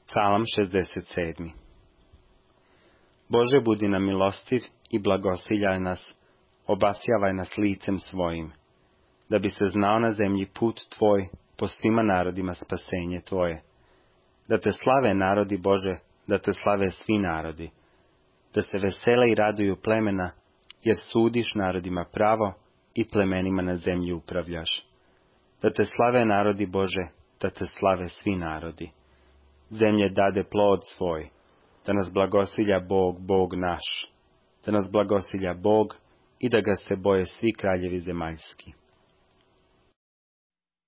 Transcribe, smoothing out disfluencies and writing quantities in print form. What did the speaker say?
Psalam 67. Bože, budi nam milostiv i blagosiljaj nas, obasjavaj nas licem svojim, da bi se znao na zemlji put Tvoj, po svima narodima spasenje Tvoje. Da te slave narodi, Bože, da te slave svi narodi, da se vesele i raduju plemena, jer sudiš narodima pravo i plemenima na zemlji upravljaš. Da te slave narodi, Bože, da te slave svi narodi. Zemlje dade plod svoj, da nas blagosilja Bog, Bog naš, da nas blagosilja Bog i da ga se boje svi kraljevi zemaljski.